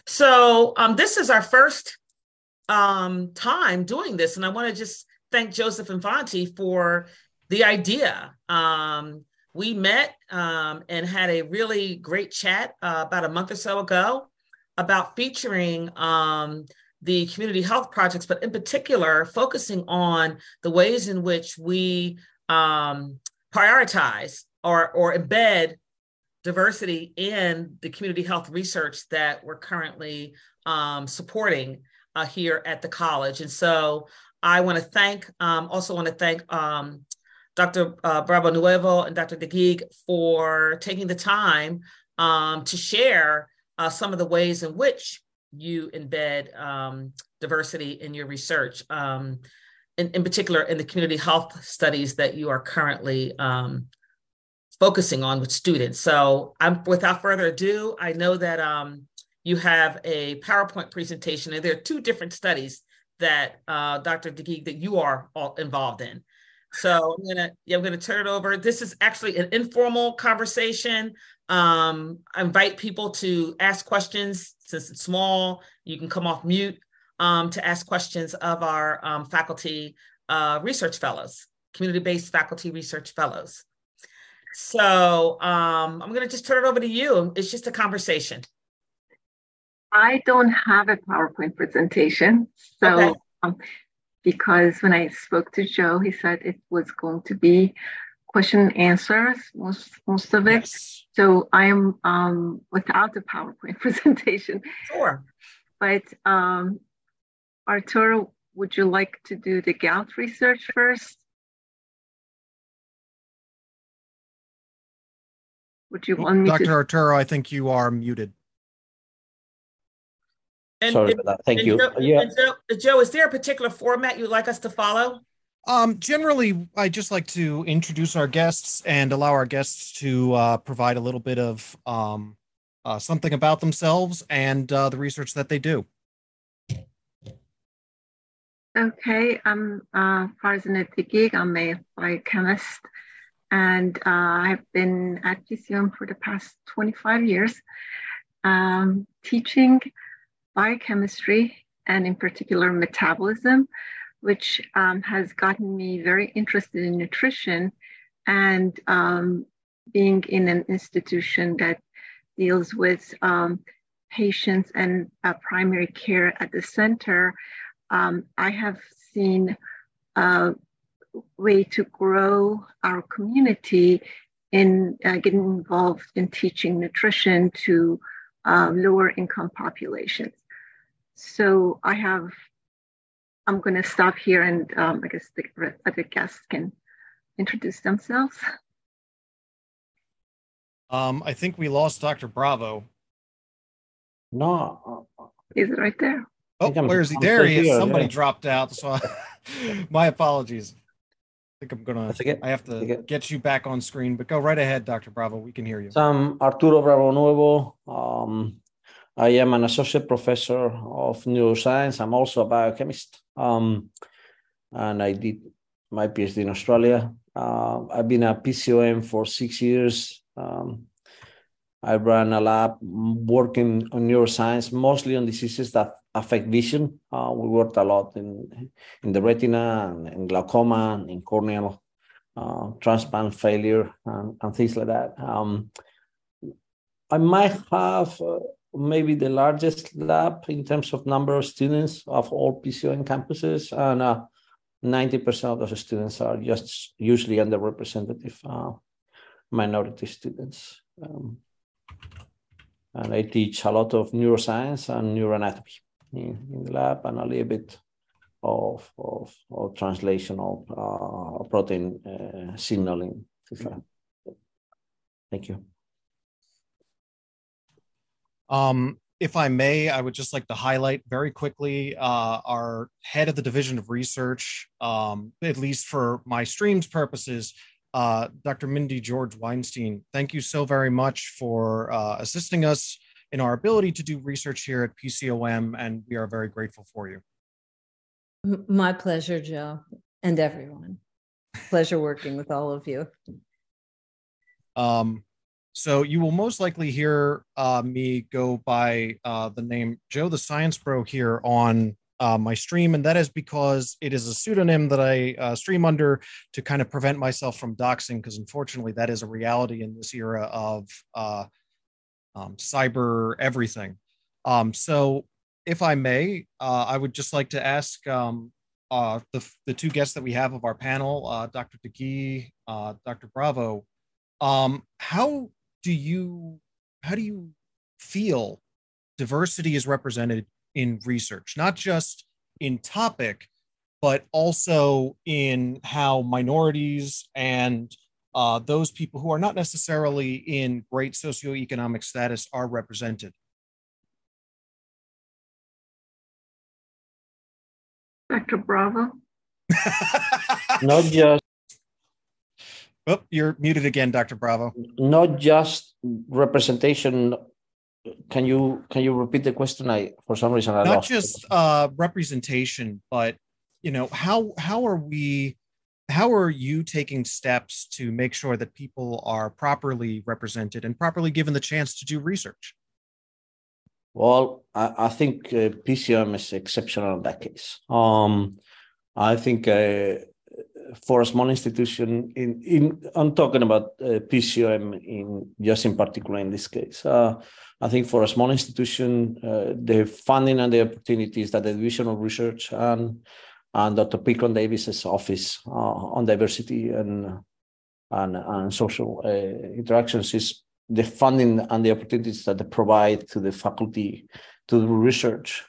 So this is our first time doing this, and I want to just thank Joseph Infante for the idea. We met and had a really great chat about a month or so ago about featuring the community health projects, but in particular, focusing on the ways in which we prioritize or embed diversity in the community health research that we're currently supporting here at the college. And so I want to thank Dr. Bravo Nuevo and Dr. DeGeek for taking the time to share some of the ways in which you embed diversity in your research, in particular in the community health studies that you are currently focusing on with students. So without further ado, I know that you have a PowerPoint presentation, and there are two different studies that Dr. DeGeek that you are all involved in. So I'm gonna turn it over. This is actually an informal conversation. I invite people to ask questions. Since it's small, you can come off mute to ask questions of our faculty research fellows, community-based faculty research fellows. So I'm going to just turn it over to you. It's just a conversation. I don't have a PowerPoint presentation. So, okay. Because when I spoke to Joe, he said it was going to be question and answers, most of it. Yes. So I am without the PowerPoint presentation. Sure. But Arturo, would you like to do the gout research first? Would you want me Dr. Arturo, I think you are muted. Sorry for that. Thank you. Joe, is there a particular format you'd like us to follow? Generally, I just like to introduce our guests and allow our guests to provide a little bit of something about themselves and the research that they do. Okay, I'm Farzaneh Digig. I'm a biochemist, and I've been at PCOM for the past 25 years, teaching biochemistry and in particular metabolism, which has gotten me very interested in nutrition and being in an institution that deals with patients and primary care at the center. I have seen a way to grow our community in getting involved in teaching nutrition to lower income populations. So I'm going to stop here and I guess the other guests can introduce themselves. I think we lost Dr. Bravo. No. Is it right there? Oh, where is he? There he is. Somebody dropped out. So my apologies. I think I have to get you back on screen, but go right ahead, Dr. Bravo. We can hear you. So I'm Arturo Bravo Nuevo. I am an associate professor of neuroscience. I'm also a biochemist. And I did my PhD in Australia. I've been a PCOM for 6 years. I ran a lab working on neuroscience, mostly on diseases that affect vision. We worked a lot in the retina and in glaucoma and in corneal transplant failure and things like that. I might have maybe the largest lab in terms of number of students of all PCOM campuses, and 90% of those students are just usually underrepresented minority students. And I teach a lot of neuroscience and neuroanatomy in the lab, and a little bit of translational protein signaling. Thank you. If I may, I would just like to highlight very quickly our head of the Division of Research, at least for my stream's purposes, Dr. Mindy George Weinstein. Thank you so very much for assisting us in our ability to do research here at PCOM, and we are very grateful for you. My pleasure, Joe, and everyone. Pleasure working with all of you. So you will most likely hear me go by the name Joe the Science Bro here on my stream, and that is because it is a pseudonym that I stream under to kind of prevent myself from doxing, because unfortunately that is a reality in this era of cyber everything. So if I may, I would just like to ask the two guests that we have of our panel, Dr. DeGee, Dr. Bravo, how do you feel diversity is represented in research, not just in topic, but also in how minorities and those people who are not necessarily in great socioeconomic status are represented? Dr. Bravo? Not just Oh, you're muted again, Dr. Bravo. not just representation. Can you repeat the question? For some reason I Not lost just representation, but how are you taking steps to make sure that people are properly represented and properly given the chance to do research? Well, I think PCOM is exceptional in that case. I think for a small institution, I'm talking about PCOM in particular in this case. I think for a small institution, the funding and the opportunities that the Division of Research and Dr. Picon Davis's office on diversity and social interactions is the funding and the opportunities that they provide to the faculty, to the research.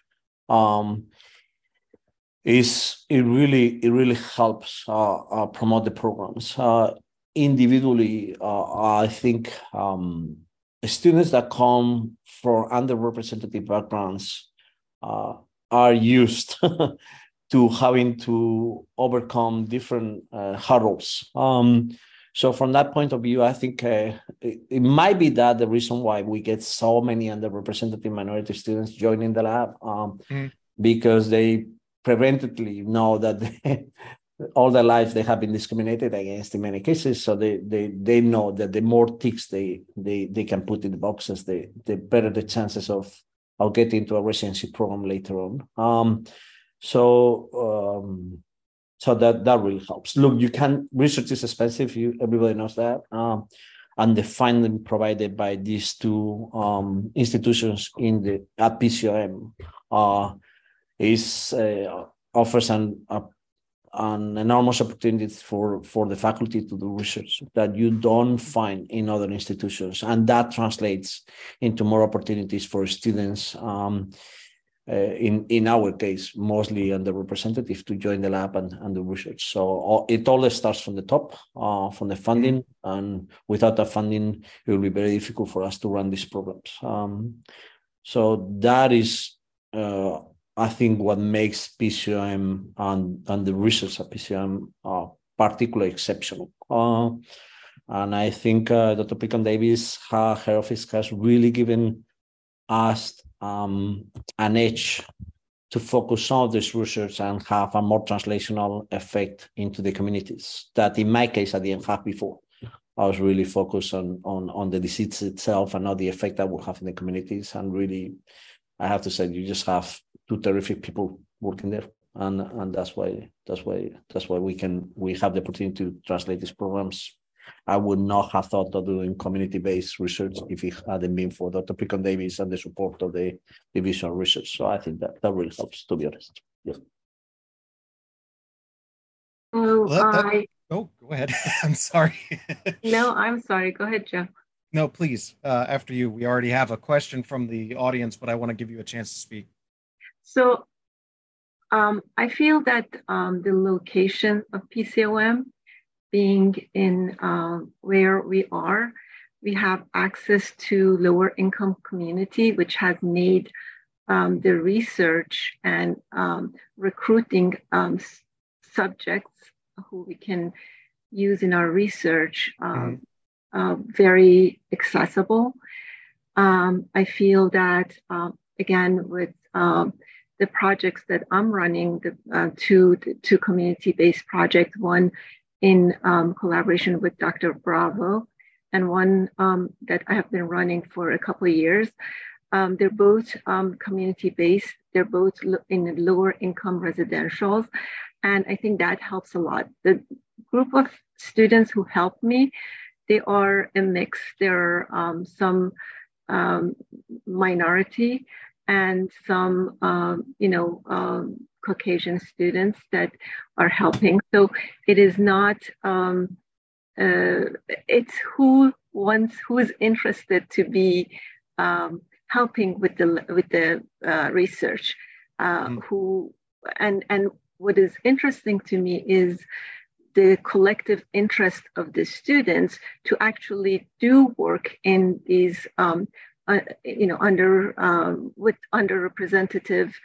It really helps promote the programs. Individually, I think students that come from underrepresented backgrounds are used to having to overcome different hurdles. So from that point of view, I think it might be that the reason why we get so many underrepresented minority students joining the lab, because they preventatively know that all their life they have been discriminated against in many cases. So they know that the more ticks they can put in the boxes, the better the chances of getting into a residency program later on. So that really helps. Look, research is expensive. Everybody knows that. And the funding provided by these two institutions at PCOM offers an enormous opportunity for the faculty to do research that you don't find in other institutions, and that translates into more opportunities for students. In our case, mostly underrepresented, to join the lab and do research. So it always starts from the top, from the funding, and without that funding, it will be very difficult for us to run these programs. So that is, I think, what makes PCOM and the research at PCOM particularly exceptional. And I think Dr. Picon Davis, her office, has really given us an edge to focus on this research and have a more translational effect into the communities that in my case I didn't have before. I was really focused on the disease itself and not the effect that will have in the communities. And really, I have to say, you just have two terrific people working there. And that's why we have the opportunity to translate these programs. I would not have thought of doing community-based research if it hadn't been for Dr. Picon Davis and the support of the Division of Research. So I think that really helps, to be honest. Yeah. Go ahead. I'm sorry. No, I'm sorry. Go ahead, Jeff. No, please. After you, we already have a question from the audience, but I want to give you a chance to speak. So I feel that the location of PCOM, being in where we are, we have access to lower income community, which has made the research and recruiting subjects who we can use in our research very accessible. I feel that, again, with the projects that I'm running, the two community-based projects, one in collaboration with Dr. Bravo, and one that I have been running for a couple of years. They're both community-based. They're both in lower income residentials. And I think that helps a lot. The group of students who help me, they are a mix. There are some minority and some, Caucasian students that are helping. So it is not, it's who is interested to be helping with the research. And what is interesting to me is the collective interest of the students to actually do work in these, with underrepresented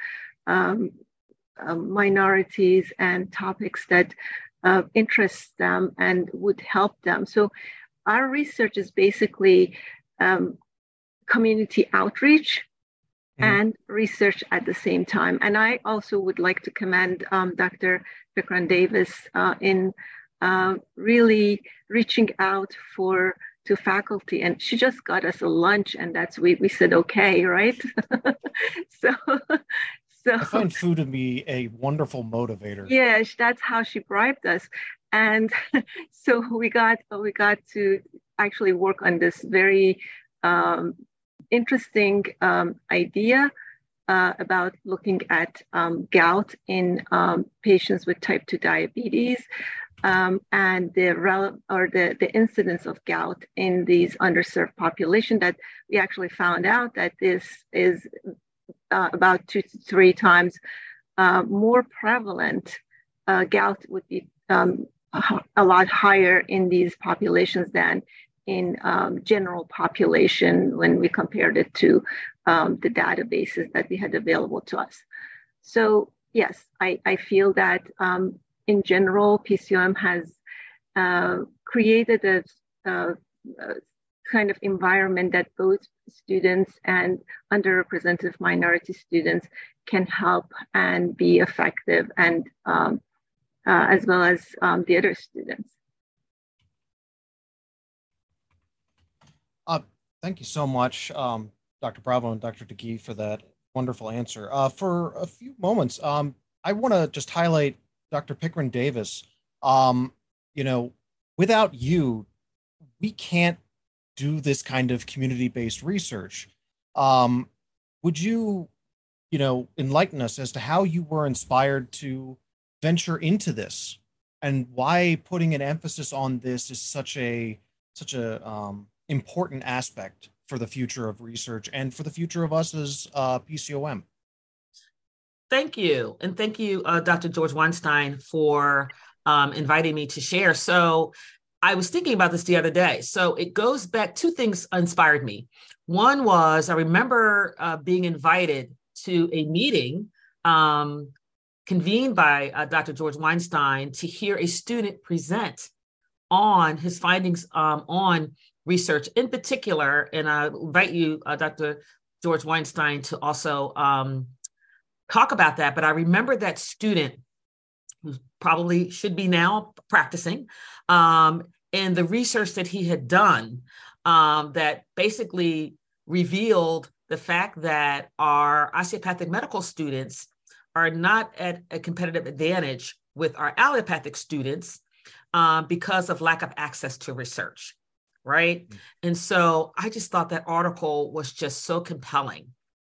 minorities and topics that interest them and would help them. So our research is basically community outreach and research at the same time. And I also would like to commend Dr. Pikran Davis in really reaching out to faculty. And she just got us a lunch, and we said, okay, right? So I find food to be a wonderful motivator. Yeah, that's how she bribed us. And so we got to actually work on this very interesting idea about looking at gout in patients with type 2 diabetes and the incidence of gout in these underserved population, that we actually found out that this is about 2 to 3 times more prevalent. Gout would be a lot higher in these populations than in general population when we compared it to the databases that we had available to us. So yes, I feel that in general, PCOM has created a kind of environment that both students and underrepresented minority students can help and be effective, and as well as the other students. Thank you so much, Dr. Bravo and Dr. DeGee, for that wonderful answer. For a few moments, I want to just highlight Dr. Pikran Davis. Without you, we can't do this kind of community-based research. Would you, enlighten us as to how you were inspired to venture into this, and why putting an emphasis on this is such a important aspect for the future of research and for the future of us as PCOM? Thank you. And thank you, Dr. George Weinstein, for inviting me to share. So I was thinking about this the other day. So it goes back, 2 things inspired me. One was, I remember being invited to a meeting convened by Dr. George Weinstein to hear a student present on his findings on research in particular. And I invite you, Dr. George Weinstein, to also talk about that. But I remember that student, who probably should be now practicing, and the research that he had done that basically revealed the fact that our osteopathic medical students are not at a competitive advantage with our allopathic students because of lack of access to research, right? And so I just thought that article was just so compelling.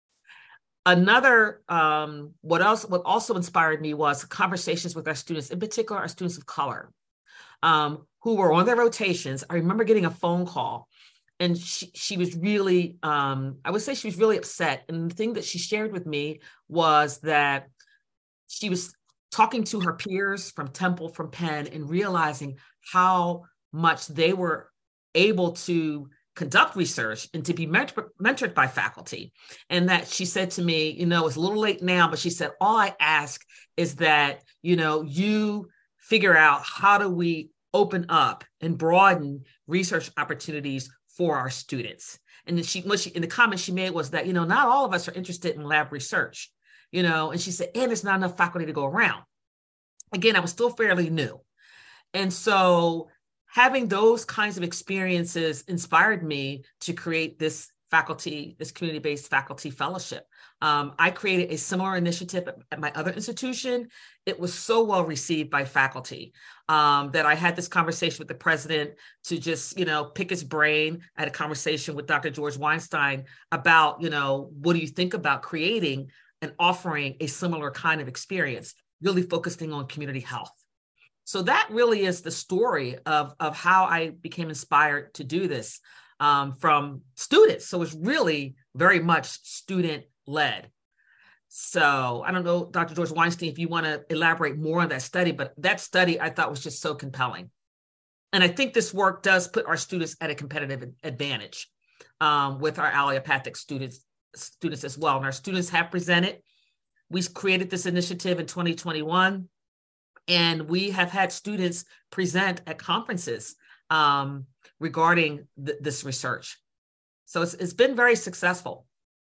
Another, what also inspired me was conversations with our students, in particular our students of color, who were on their rotations. I remember getting a phone call, and she was really, I would say she was really upset. And the thing that she shared with me was that she was talking to her peers from Temple, from Penn, and realizing how much they were able to conduct research and to be mentored by faculty. And that she said to me, it's a little late now, but she said, all I ask is that, you figure out how do we open up and broaden research opportunities for our students. And then in the comment she made was that, not all of us are interested in lab research, and she said, and there's not enough faculty to go around. Again, I was still fairly new. And so having those kinds of experiences inspired me to create this community-based faculty fellowship. I created a similar initiative at my other institution. It was so well received by faculty that I had this conversation with the president to just, pick his brain. I had a conversation with Dr. George Weinstein about, what do you think about creating and offering a similar kind of experience, really focusing on community health. So that really is the story of how I became inspired to do this from students. So it's really very much student-led. So I don't know, Dr. George Weinstein, if you want to elaborate more on that study, but that study I thought was just so compelling. And I think this work does put our students at a competitive advantage with our allopathic students as well. And our students have presented. We created this initiative in 2021, and we have had students present at conferences regarding this research. So it's been very successful.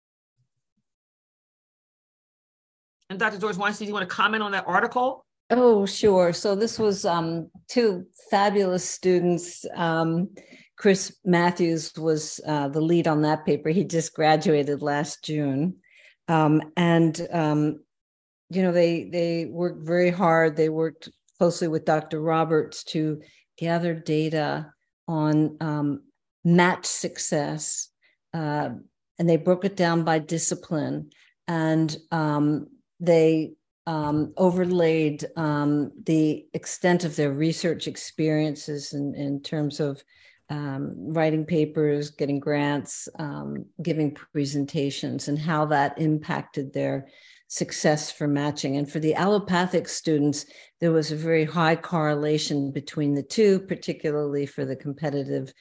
And Dr. George Weinstein, do you want to comment on that article? Oh, sure. So this was two fabulous students. Chris Matthews was the lead on that paper. He just graduated last June. They worked very hard. They worked closely with Dr. Roberts to gather data on match success. And they broke it down by discipline. And they overlaid the extent of their research experiences in terms of writing papers, getting grants, giving presentations, and how that impacted their success for matching. And for the allopathic students, there was a very high correlation between the two, particularly for the competitive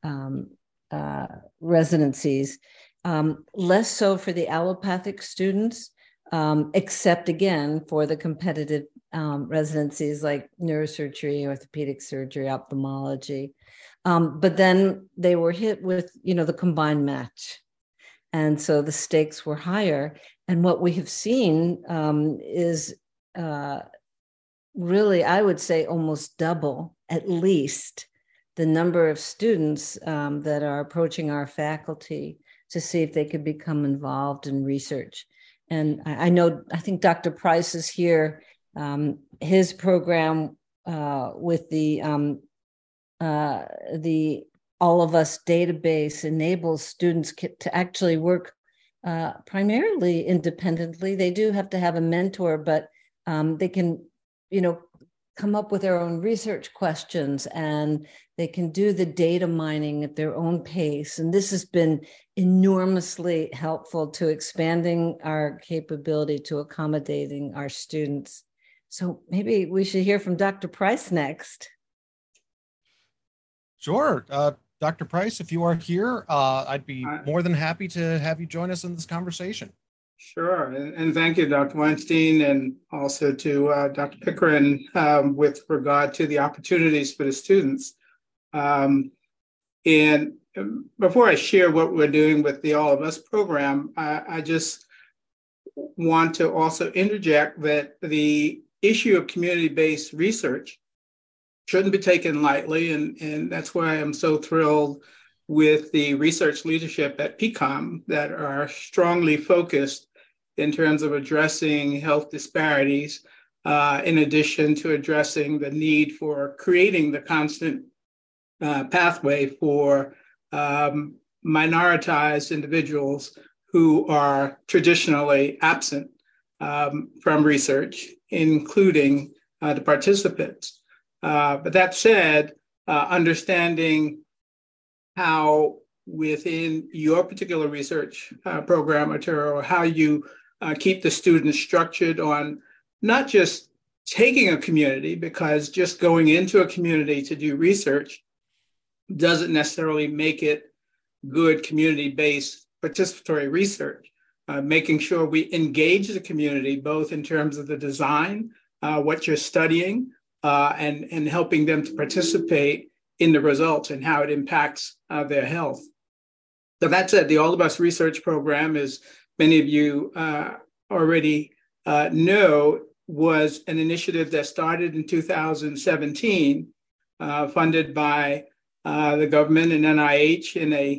residencies. Less so for the allopathic students, except again for the competitive residencies like neurosurgery, orthopedic surgery, ophthalmology. But then they were hit with, the combined match. And so the stakes were higher. And what we have seen is really, I would say, almost double, at least, the number of students that are approaching our faculty to see if they could become involved in research. And I think Dr. Price is here. His program with the All of Us database enables students to actually work primarily independently. They do have to have a mentor, but they can, come up with their own research questions, and they can do the data mining at their own pace. And this has been enormously helpful to expanding our capability to accommodating our students. So maybe we should hear from Dr. Price next. Sure. Dr. Price, if you are here, I'd be more than happy to have you join us in this conversation. Sure. And thank you, Dr. Weinstein, and also to Dr. Pickering with regard to the opportunities for the students. And before I share what we're doing with the All of Us program, I just want to also interject that the issue of community-based research shouldn't be taken lightly. And that's why I'm so thrilled with the research leadership at PCOM that are strongly focused in terms of addressing health disparities, in addition to addressing the need for creating the constant pathway for minoritized individuals who are traditionally absent from research, including the participants. But that said, understanding how within your particular research program, Arturo, how you keep the students structured on not just taking a community, because just going into a community to do research doesn't necessarily make it good community-based participatory research. Making sure we engage the community, both in terms of the design, what you're studying, and helping them to participate in the results and how it impacts their health. So that said, the All of Us research program, as many of you already know, was an initiative that started in 2017 funded by the government and NIH in a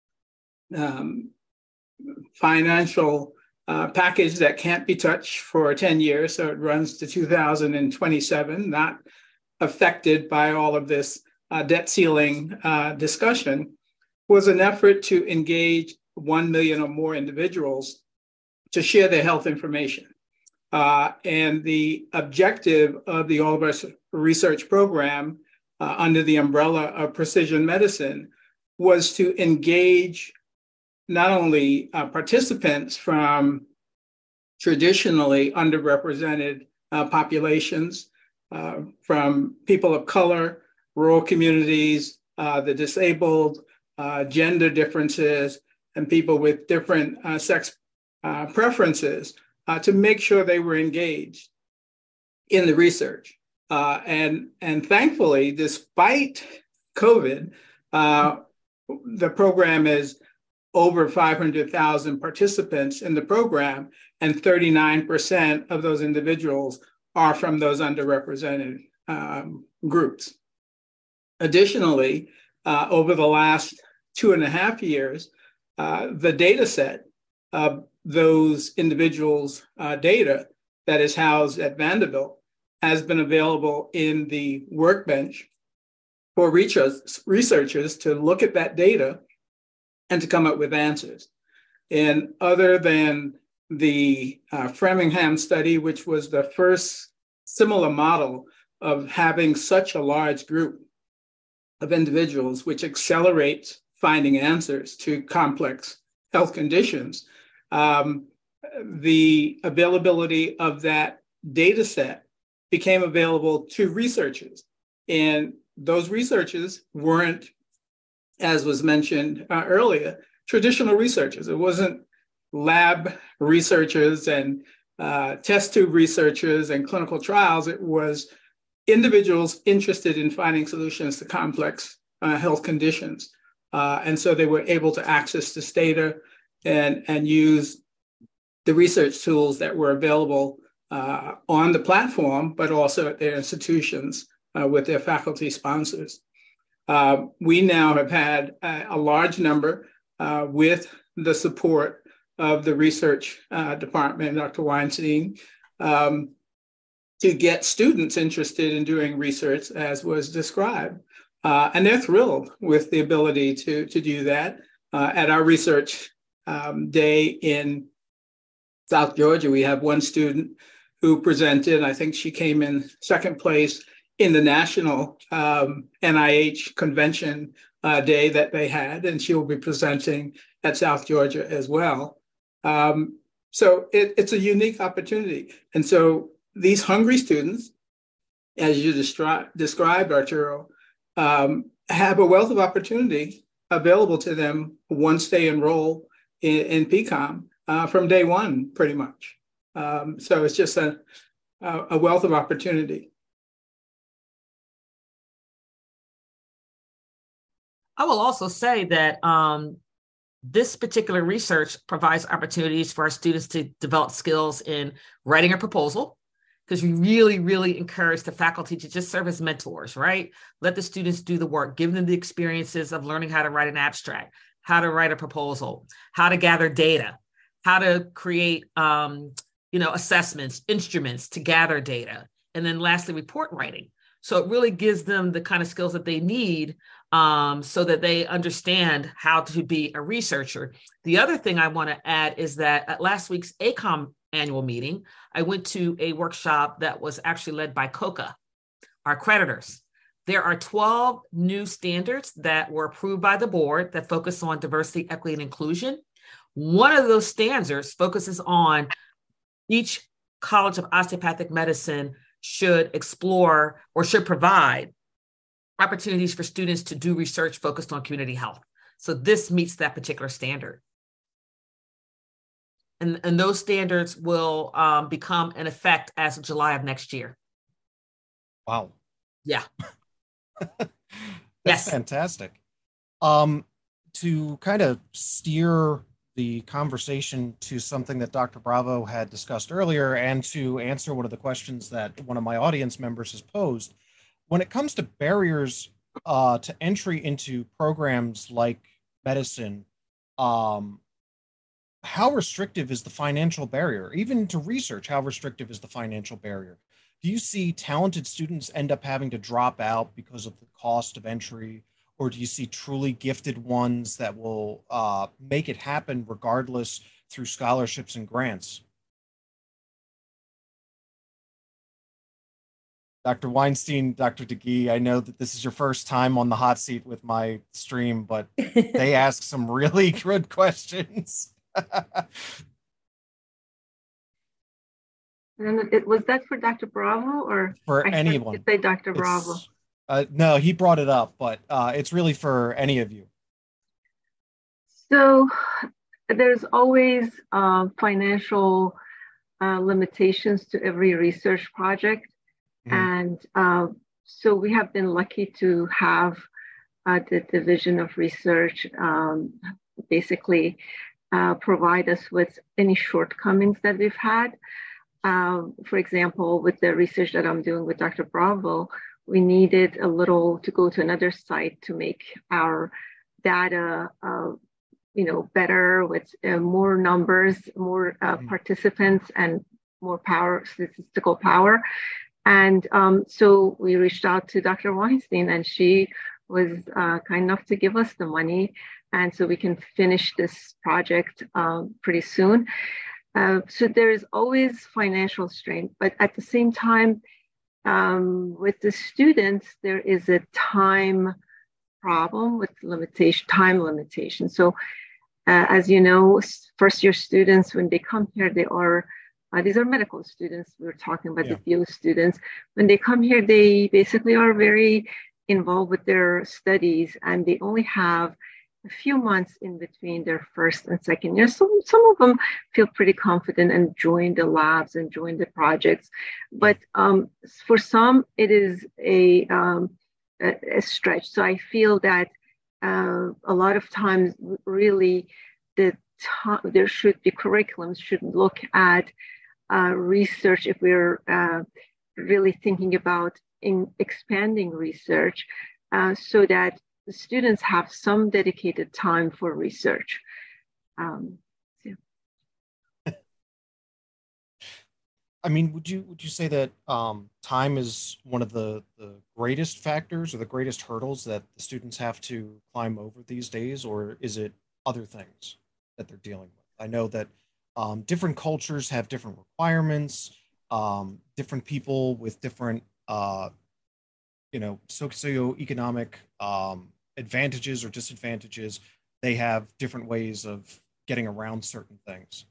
financial package that can't be touched for 10 years. So it runs to 2027, not affected by all of this debt ceiling discussion, was an effort to engage 1 million or more individuals to share their health information. And the objective of the All of Us research program under the umbrella of precision medicine was to engage not only participants from traditionally underrepresented populations, from people of color, rural communities, the disabled, gender differences, and people with different sex preferences, to make sure they were engaged in the research. And thankfully, despite COVID, the program is over 500,000 participants in the program, and 39% of those individuals are from those underrepresented groups. Additionally, over the last 2.5 years, the data set of those individuals' data that is housed at Vanderbilt has been available in the workbench for researchers to look at that data and to come up with answers. And other than the Framingham study, which was the first similar model of having such a large group of individuals, which accelerates finding answers to complex health conditions, the availability of that data set became available to researchers. And those researchers weren't, as was mentioned earlier, traditional researchers. It wasn't lab researchers and test tube researchers and clinical trials. It was individuals interested in finding solutions to complex health conditions. And so they were able to access this data and use the research tools that were available on the platform, but also at their institutions with their faculty sponsors. We now have had a large number with the support of the research department, Dr. Weinstein, to get students interested in doing research as was described. And they're thrilled with the ability to do that. At our research day in South Georgia, we have one student who presented. I think she came in second place in the national NIH convention day that they had, and she will be presenting at South Georgia as well. So it's a unique opportunity. And so these hungry students, as you described, Arturo, have a wealth of opportunity available to them once they enroll in PCOM from day one, pretty much. So it's just a wealth of opportunity. I will also say that this particular research provides opportunities for our students to develop skills in writing a proposal, because we really, really encourage the faculty to just serve as mentors, right? Let the students do the work, give them the experiences of learning how to write an abstract, how to write a proposal, how to gather data, how to create assessments, instruments to gather data, and then lastly, report writing. So it really gives them the kind of skills that they need so that they understand how to be a researcher. The other thing I want to add is that at last week's ACOM annual meeting, I went to a workshop that was actually led by COCA, our accreditors. There are 12 new standards that were approved by the board that focus on diversity, equity, and inclusion. One of those standards focuses on each College of Osteopathic Medicine should explore or should provide opportunities for students to do research focused on community health. So this meets that particular standard. And those standards will become in effect as of July of next year. Wow. Yeah. That's yes. Fantastic. To kind of steer the conversation to something that Dr. Bravo had discussed earlier, and to answer one of the questions that one of my audience members has posed, when it comes to barriers to entry into programs like medicine, how restrictive is the financial barrier? Even to research, how restrictive is the financial barrier? Do you see talented students end up having to drop out because of the cost of entry? Or do you see truly gifted ones that will make it happen regardless through scholarships and grants? Dr. Weinstein, Dr. DeGee, I know that this is your first time on the hot seat with my stream, but they ask some really good questions. And was that for Dr. Bravo or for anyone? Say Dr. Bravo. No, he brought it up, but it's really for any of you. So there's always financial limitations to every research project. Mm-hmm. And so we have been lucky to have the Division of Research basically provide us with any shortcomings that we've had. For example, with the research that I'm doing with Dr. Bravo, we needed a little to go to another site to make our data, better with more numbers, more participants, and more power, statistical power. And so we reached out to Dr. Weinstein, and she was kind enough to give us the money, and so we can finish this project pretty soon. So there is always financial strain, but at the same time, with the students, there is a time problem with time limitation. So as you know, first-year students, when they come here, they are these are medical students. We were talking about the DO students. When they come here, they basically are very involved with their studies, and they only have a few months in between their first and second year. So some of them feel pretty confident and join the labs and join the projects. But for some, it is a stretch. So I feel that a lot of times, really, there should be curriculums should look at research if we're really thinking about expanding research so that the students have some dedicated time for research. I mean, would you say that time is one of the greatest factors or the greatest hurdles that the students have to climb over these days, or is it other things that they're dealing with? I know that different cultures have different requirements, different people with different, socioeconomic advantages or disadvantages. They have different ways of getting around certain things.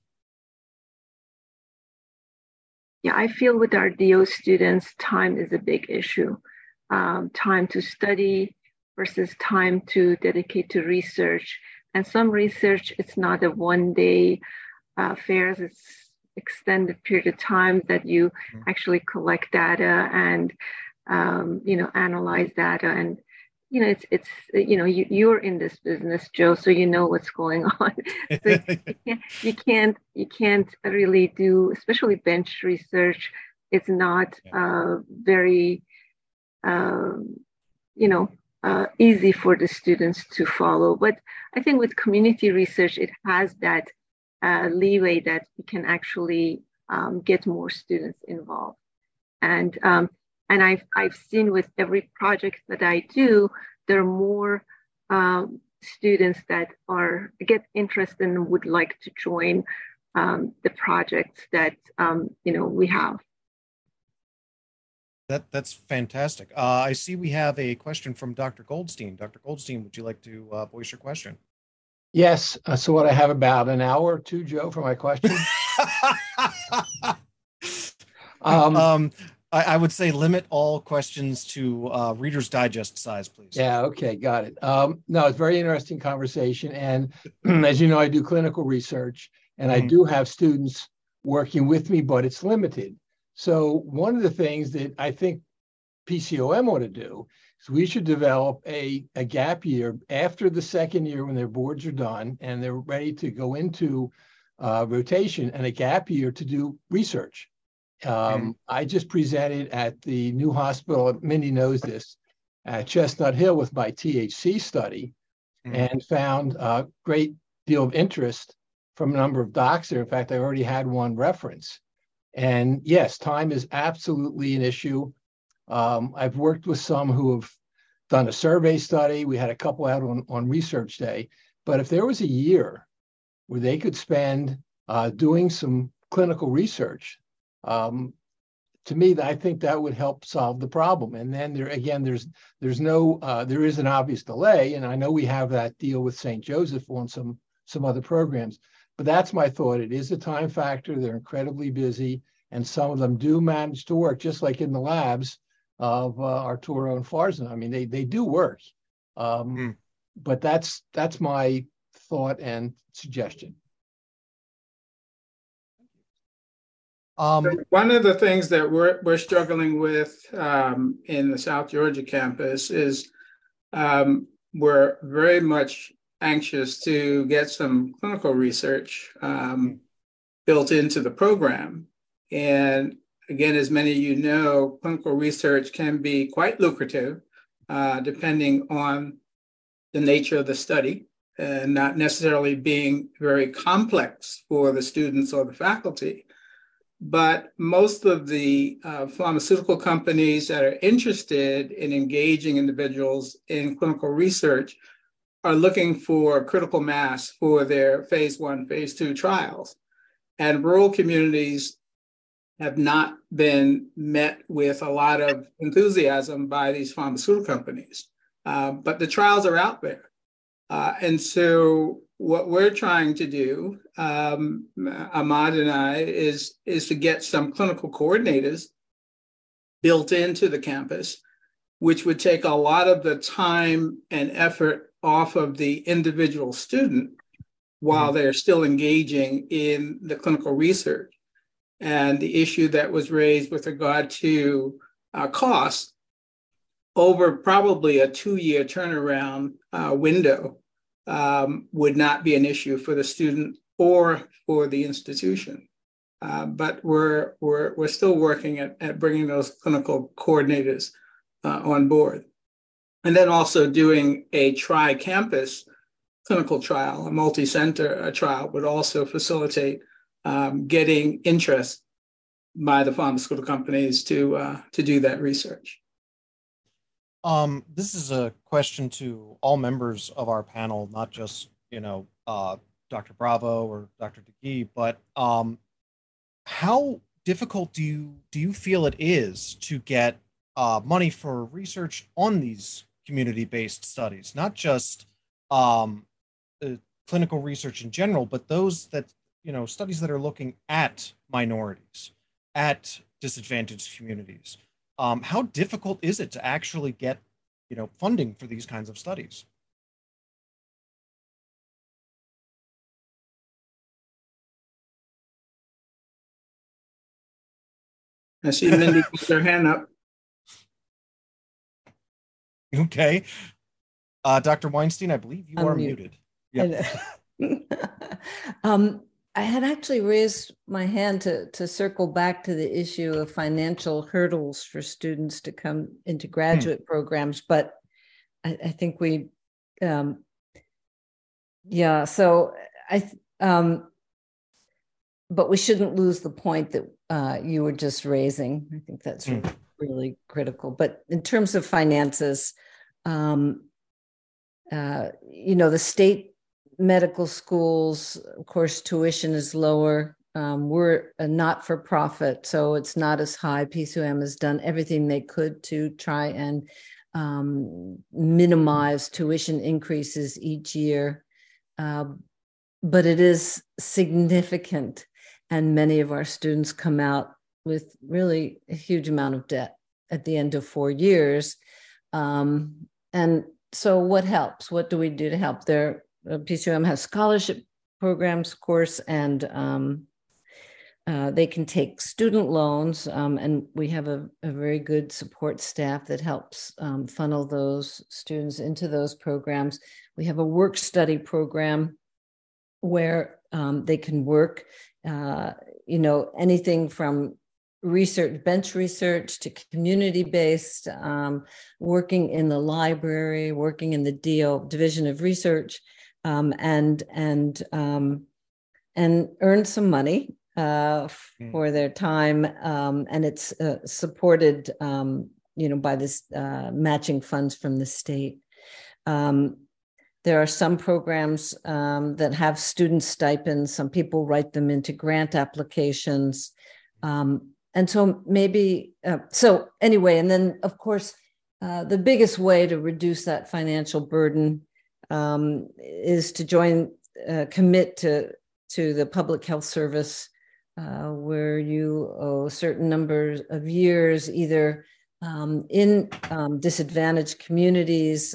Yeah, I feel with our DO students, time is a big issue. Time to study versus time to dedicate to research. And some research, it's not a one-day affairs, it's extended period of time that you actually collect data and, analyze data. And, you're in this business, Joe, so you know what's going on. So you can't really do, especially bench research. It's not very, easy for the students to follow. But I think with community research, it has that leeway that we can actually get more students involved. And I've seen with every project that I do, there are more students that get interested and would like to join the projects that we have. That's fantastic. I see we have a question from Dr. Goldstein. Dr. Goldstein, would you like to voice your question? Yes. So what, I have about an hour or two, Joe, for my question? I would say limit all questions to Reader's Digest size, please. Yeah, okay, got it. No, it's a very interesting conversation. And as you know, I do clinical research, and I do have students working with me, but it's limited. So one of the things that I think PCOM ought to do is we should develop a gap year after the second year when their boards are done and they're ready to go into rotation, and a gap year to do research. I just presented at the new hospital, Mindy knows this, at Chestnut Hill with my THC study, and found a great deal of interest from a number of docs there. In fact, I already had one reference. And yes, time is absolutely an issue. I've worked with some who have done a survey study. We had a couple out on research day. But if there was a year where they could spend doing some clinical research, to me, I think that would help solve the problem. And then there is an obvious delay. And I know we have that deal with St. Joseph on some other programs. But that's my thought. It is a time factor. They're incredibly busy, and some of them do manage to work, just like in the labs of Arturo and Farzan. I mean, they do work. But that's my thought and suggestion. One of the things that we're struggling with in the South Georgia campus is we're very much anxious to get some clinical research built into the program. And again, as many of you know, clinical research can be quite lucrative depending on the nature of the study and not necessarily being very complex for the students or the faculty. But most of the pharmaceutical companies that are interested in engaging individuals in clinical research are looking for critical mass for their phase 1, phase 2 trials. And rural communities have not been met with a lot of enthusiasm by these pharmaceutical companies. But the trials are out there. And so what we're trying to do, Ahmad and I, is to get some clinical coordinators built into the campus, which would take a lot of the time and effort off of the individual student while they're still engaging in the clinical research. And the issue that was raised with regard to costs over probably a 2-year turnaround window would not be an issue for the student or for the institution. But we're still working at bringing those clinical coordinators on board. And then also doing a tri-campus clinical trial, a multi-center trial, would also facilitate getting interest by the pharmaceutical companies to do that research. This is a question to all members of our panel, not just Dr. Bravo or Dr. DeGee, but how difficult do you feel it is to get money for research on these community-based studies, not just clinical research in general, but those that, studies that are looking at minorities, at disadvantaged communities? How difficult is it to actually get, funding for these kinds of studies? I see Mindy put their hand up. Okay. Dr. Weinstein, I believe you are muted. Yep. I had actually raised my hand to circle back to the issue of financial hurdles for students to come into graduate programs, but I think we, so but we shouldn't lose the point that you were just raising. I think that's really critical. But in terms of finances, the state medical schools, of course, tuition is lower. We're a not-for-profit, so it's not as high. PCOM has done everything they could to try and minimize tuition increases each year. But it is significant, and many of our students come out with really a huge amount of debt at the end of 4 years. And so what helps? What do we do to help? PCOM has scholarship programs, of course, and they can take student loans, and we have a very good support staff that helps funnel those students into those programs. We have a work study program where they can work, anything from research, bench research, to community-based, working in the library, working in the Division of Research, and earned some money for their time, and it's supported, by this matching funds from the state. There are some programs that have student stipends. Some people write them into grant applications. And so maybe, so anyway, and then of course, the biggest way to reduce that financial burden is to commit to the public health service, where you owe a certain number of years, either in disadvantaged communities,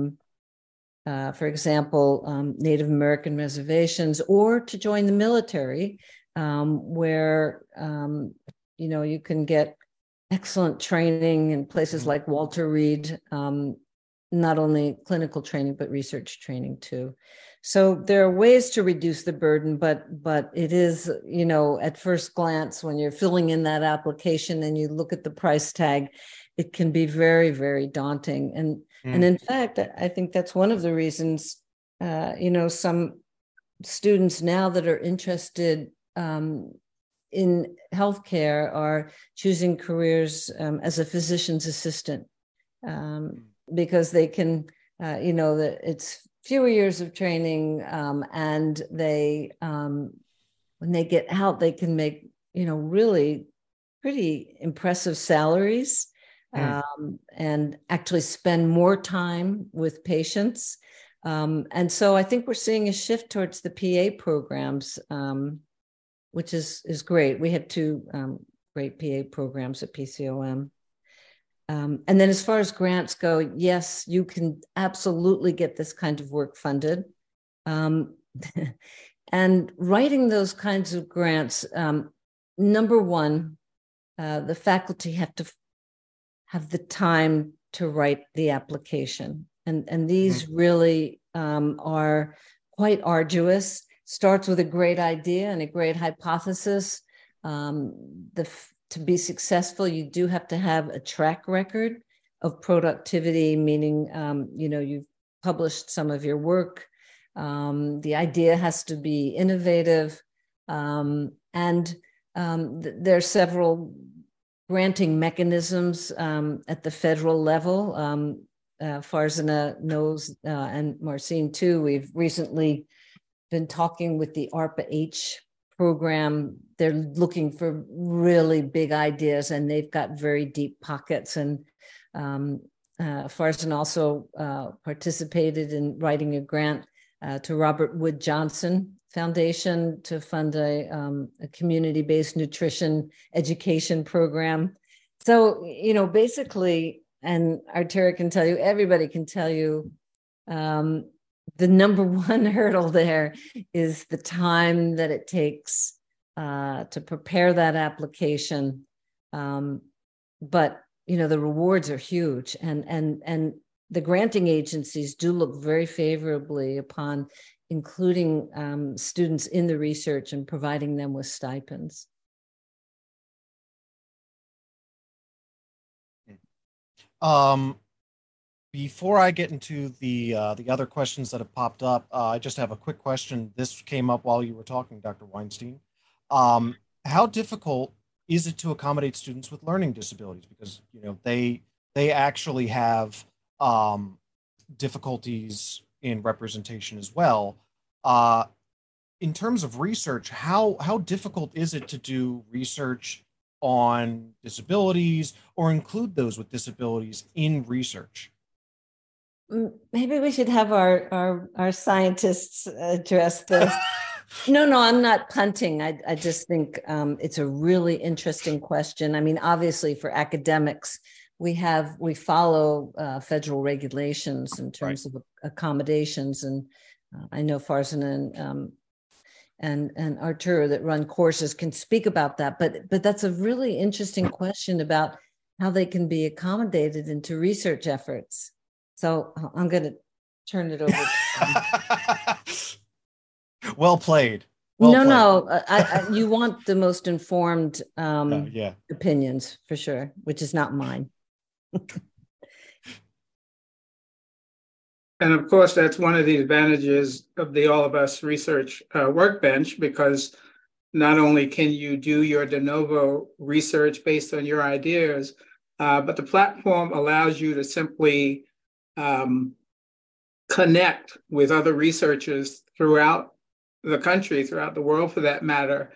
for example, Native American reservations, or to join the military, where you can get excellent training in places like Walter Reed, not only clinical training, but research training too. So there are ways to reduce the burden, but it is, at first glance, when you're filling in that application and you look at the price tag, it can be very, very daunting. And in fact, I think that's one of the reasons, some students now that are interested in healthcare are choosing careers as a physician's assistant, because they can, that it's fewer years of training, and they, when they get out, they can make, really pretty impressive salaries, and actually spend more time with patients. And so I think we're seeing a shift towards the PA programs, which is great. We have two great PA programs at PCOM. And then as far as grants go, yes, you can absolutely get this kind of work funded. And writing those kinds of grants, number one, the faculty have to have the time to write the application. And these really are quite arduous. Starts with a great idea and a great hypothesis. To be successful, you do have to have a track record of productivity, meaning, you've published some of your work. The idea has to be innovative. And there are several granting mechanisms at the federal level. Farzana knows, and Marcin too, we've recently been talking with the ARPA-H program. They're looking for really big ideas, and they've got very deep pockets. And Farzan also participated in writing a grant to Robert Wood Johnson Foundation to fund a community-based nutrition education program. So, basically, and Arturo can tell you, everybody can tell you, the number one hurdle there is the time that it takes to prepare that application. But, the rewards are huge, and the granting agencies do look very favorably upon including students in the research and providing them with stipends. Before I get into the other questions that have popped up, I just have a quick question. This came up while you were talking, Dr. Weinstein. How difficult is it to accommodate students with learning disabilities? Because they actually have difficulties in representation as well. In terms of research, how difficult is it to do research on disabilities or include those with disabilities in research? Maybe we should have our scientists address this. No, I'm not punting. I just think it's a really interesting question. I mean, obviously for academics, we follow federal regulations in terms of accommodations. And I know Farzan and Arturo that run courses can speak about that. But that's a really interesting question about how they can be accommodated into research efforts. So I'm going to turn it over. Well played. You want the most informed opinions for sure, which is not mine. And of course, that's one of the advantages of the All of Us research workbench, because not only can you do your de novo research based on your ideas, but the platform allows you to simply connect with other researchers throughout the country, throughout the world for that matter,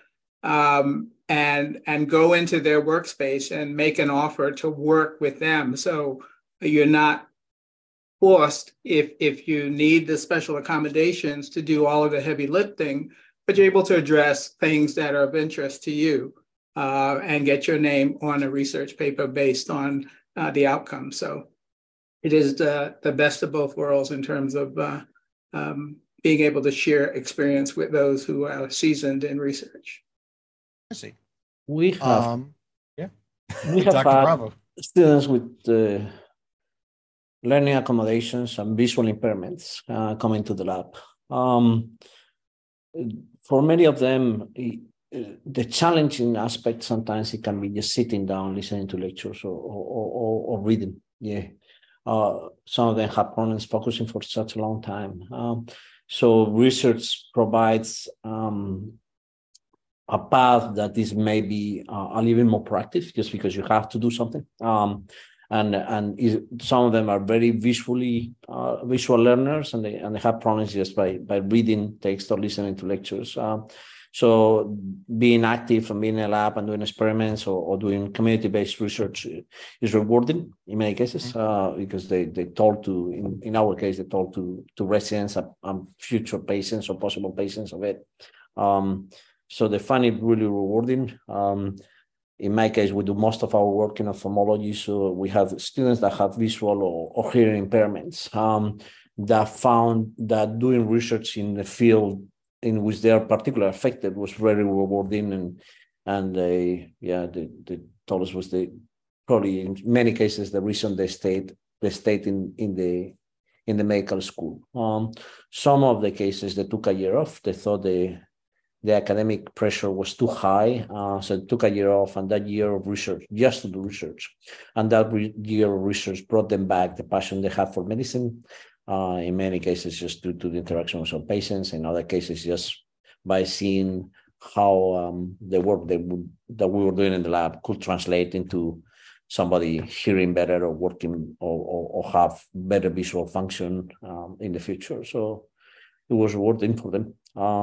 and go into their workspace and make an offer to work with them. So you're not forced, if you need the special accommodations, to do all of the heavy lifting, but you're able to address things that are of interest to you and get your name on a research paper based on the outcome. So it is the best of both worlds in terms of being able to share experience with those who are seasoned in research. I see. We have Dr. Bravo. Students with learning accommodations and visual impairments coming to the lab. For many of them, the challenging aspect sometimes it can be just sitting down, listening to lectures or reading. Some of them have problems focusing for such a long time. So research provides a path that is maybe a little bit more proactive, just because you have to do something. And some of them are very visual learners, and they have problems just by reading text or listening to lectures. So being active and being in a lab and doing experiments or doing community-based research is rewarding in many cases, because they talk to, in our case, they talk to residents and future patients or possible patients of it. So they find it really rewarding. In my case, we do most of our work in ophthalmology, so we have students that have visual or hearing impairments that found that doing research in the field in which they are particularly affected was very rewarding, and they told us was probably in many cases the reason they stayed in the medical school. Some of the cases they took a year off. They thought the academic pressure was too high, so they took a year off, and that year of research, just to do research, and that year of research brought them back the passion they had for medicine. In many cases, just due to the interaction with some patients. In other cases, just by seeing how the work that we were doing in the lab could translate into somebody hearing better or working or have better visual function in the future. So it was rewarding for them.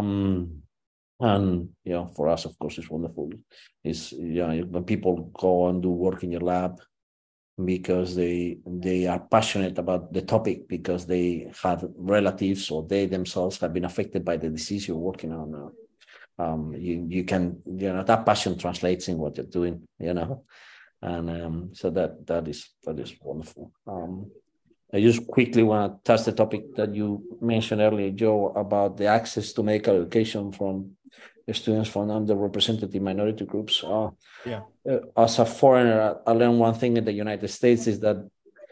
And for us, of course, it's wonderful. It's when people go and do work in your lab because they are passionate about the topic, because they have relatives or they themselves have been affected by the disease you're working on. You can that passion translates in what you're doing. And so that is wonderful. I just quickly want to touch the topic that you mentioned earlier, Joe, about the access to medical education from students from underrepresented minority groups. As a foreigner, I learned one thing in the United States is that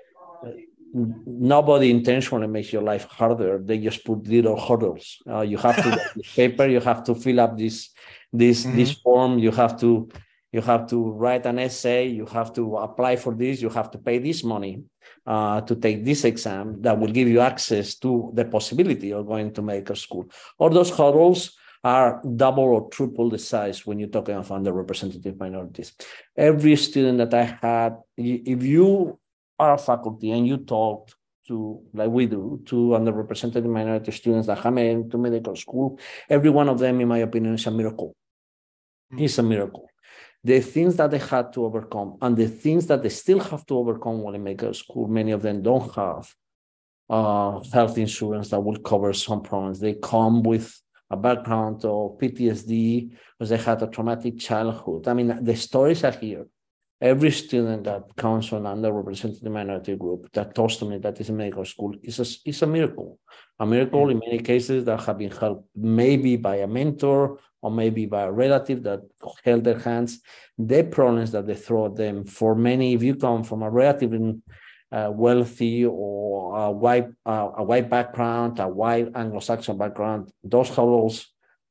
nobody intentionally makes your life harder. They just put little hurdles. You have to write this paper. You have to fill up this form. You have to write an essay. You have to apply for this. You have to pay this money to take this exam that will give you access to the possibility of going to medical school. All those hurdles are double or triple the size when you're talking of underrepresented minorities. Every student that I had, if you are a faculty and you talk to, like we do, to underrepresented minority students that come into medical school, every one of them, in my opinion, is a miracle. It's a miracle. The things that they had to overcome and the things that they still have to overcome while in medical school, many of them don't have health insurance that will cover some problems. They come with a background of PTSD because they had a traumatic childhood. I mean, the stories are here. Every student that comes from an underrepresented minority group that talks to me that is in medical school is a miracle. A miracle in many cases that have been helped maybe by a mentor or maybe by a relative that held their hands. The problems that they throw at them, for many, if you come from a relatively wealthy or a white background, a white Anglo-Saxon background, those hurdles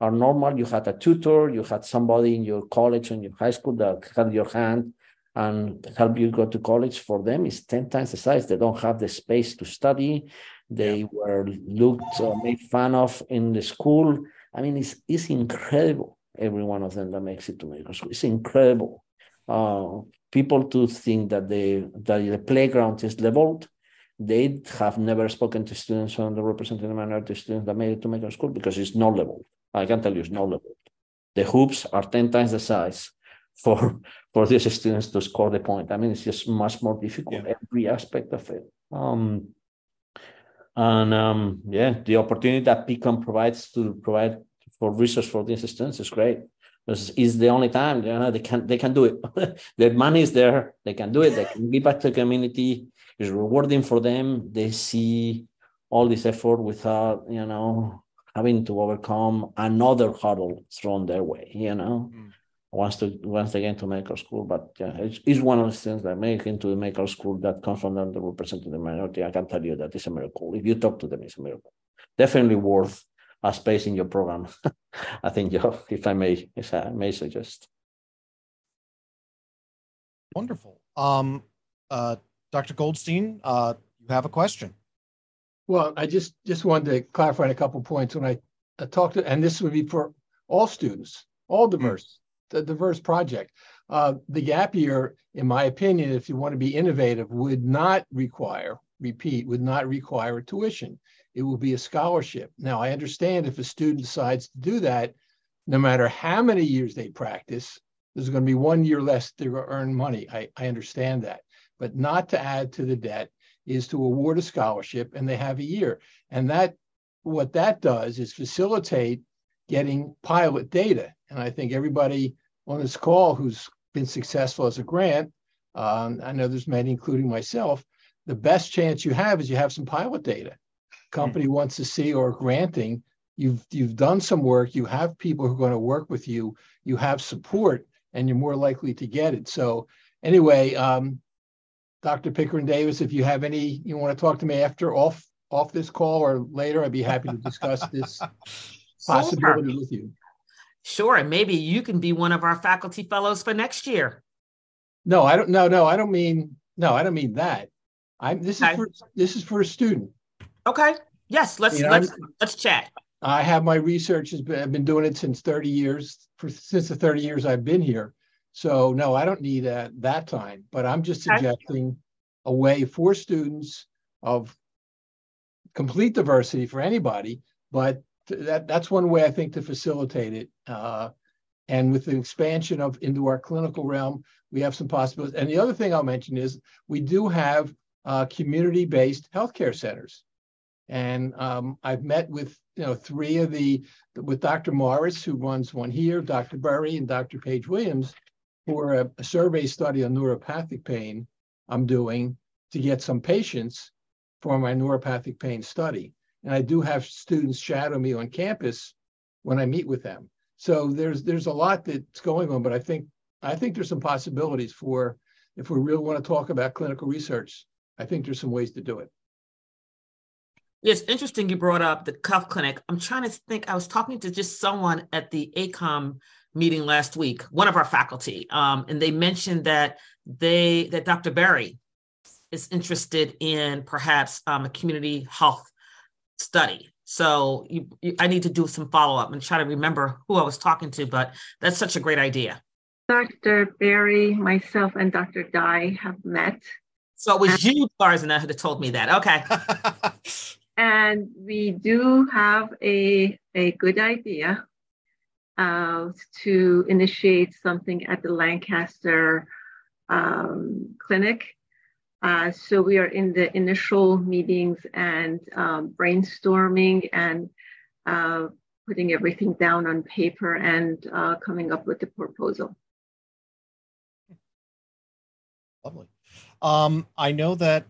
are normal. You had a tutor, you had somebody in your college or in your high school that held your hand and help you go to college. For them, it's 10 times the size. They don't have the space to study. They were looked or made fun of in the school. I mean, it's incredible. Every one of them that makes it to medical school. It's incredible. People to think that the playground is leveled. They have never spoken to students from the represented minority students that made it to medical school because it's not leveled. I can tell you it's not leveled. The hoops are 10 times the size for these students to score the point. I mean, it's just much more difficult, every aspect of it. The opportunity that PCOM provides to provide for research for these students is great. It's the only time they can do it. The money is there, they can do it, they can give back to the community. It's rewarding for them. They see all this effort without, having to overcome another hurdle thrown their way, once they get into medical school. But it's one of the things that make into the medical school that comes from the underrepresented minority. I can tell you that it's a miracle. If you talk to them, it's a miracle. Definitely worth a space in your program. I think, if I may suggest. Wonderful. Dr. Goldstein, you have a question. Well, I just wanted to clarify a couple of points when I talked to, and this would be for all students, all diverse, the diverse project. The gap year, in my opinion, if you want to be innovative, would not require a tuition. It will be a scholarship. Now, I understand if a student decides to do that, no matter how many years they practice, there's going to be 1 year less to earn money. I understand that. But not to add to the debt is to award a scholarship, and they have a year. And what that does is facilitate getting pilot data. And I think everybody on this call who's been successful as a grant, I know there's many, including myself, the best chance you have is you have some pilot data. Company wants to see, or granting, you've done some work, you have people who are going to work with you, you have support, and you're more likely to get it. So anyway, Dr. Pickering Davis, if you have you want to talk to me after off this call or later, I'd be happy to discuss this possibility with you. Sure, and maybe you can be one of our faculty fellows for next year. No, I don't. No, I don't mean that. This is for a student. Okay. Yes. Let's chat. I have my research. I've been doing it since 30 years. Since the 30 years I've been here. So no, I don't need that time. But I'm just suggesting a way for students of complete diversity for anybody. But that's one way I think to facilitate it. And with the expansion into our clinical realm, we have some possibilities. And the other thing I'll mention is we do have community-based healthcare centers. And I've met with three with Dr. Morris, who runs one here, Dr. Burry, and Dr. Paige Williams, for a survey study on neuropathic pain I'm doing to get some patients for my neuropathic pain study. And I do have students shadow me on campus when I meet with them. So there's a lot that's going on, but I think there's some possibilities for, if we really want to talk about clinical research, I think there's some ways to do it. It's interesting you brought up the Cuff Clinic. I'm trying to think, I was talking to just someone at the ACOM meeting last week, one of our faculty, and they mentioned that Dr. Berry is interested in perhaps a community health study. So I need to do some follow-up and try to remember who I was talking to, but that's such a great idea. Dr. Berry, myself, and Dr. Dye have met. So it was you, Farzana, who told me that. Okay. And we do have a good idea to initiate something at the Lancaster clinic. So we are in the initial meetings and brainstorming and putting everything down on paper and coming up with the proposal. Lovely. I know that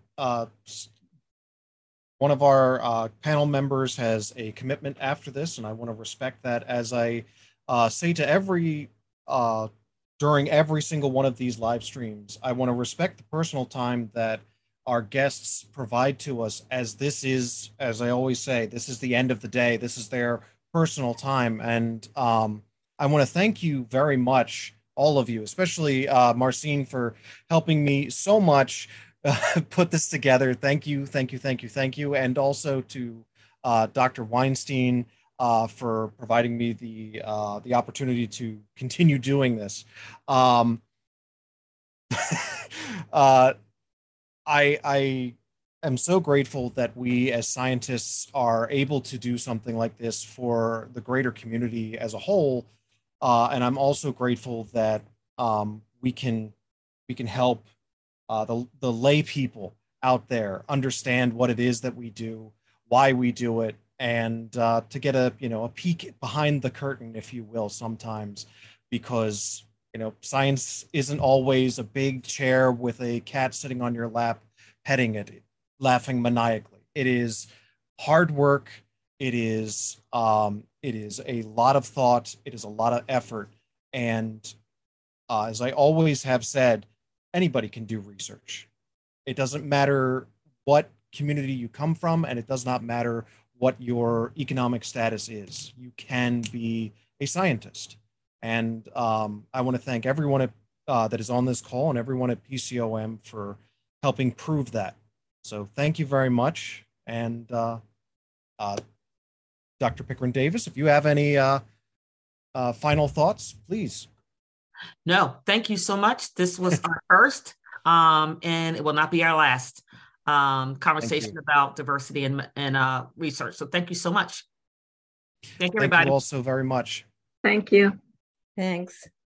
one of our panel members has a commitment after this, and I want to respect that. As I say to during every single one of these live streams, I want to respect the personal time that our guests provide to us, as this is, as I always say, this is the end of the day. This is their personal time. And I want to thank you very much, all of you, especially Marcin, for helping me so much put this together. Thank you, thank you, thank you, thank you. And also to Dr. Weinstein for providing me the opportunity to continue doing this. I am so grateful that we as scientists are able to do something like this for the greater community as a whole. And I'm also grateful that we can help the lay people out there understand what it is that we do, why we do it, and to get a peek behind the curtain, if you will, sometimes, because science isn't always a big chair with a cat sitting on your lap, petting it, laughing maniacally. It is hard work. It is a lot of thought. It is a lot of effort. And as I always have said, anybody can do research. It doesn't matter what community you come from, and it does not matter what your economic status is. You can be a scientist. And I want to thank everyone that is on this call and everyone at PCOM for helping prove that. So thank you very much. And Dr. Pickering Davis, if you have any final thoughts, please. No, thank you so much. This was our first, and it will not be our last conversation about diversity and research. So thank you so much. Thank you, everybody. Thank you all so very much. Thank you. Thanks.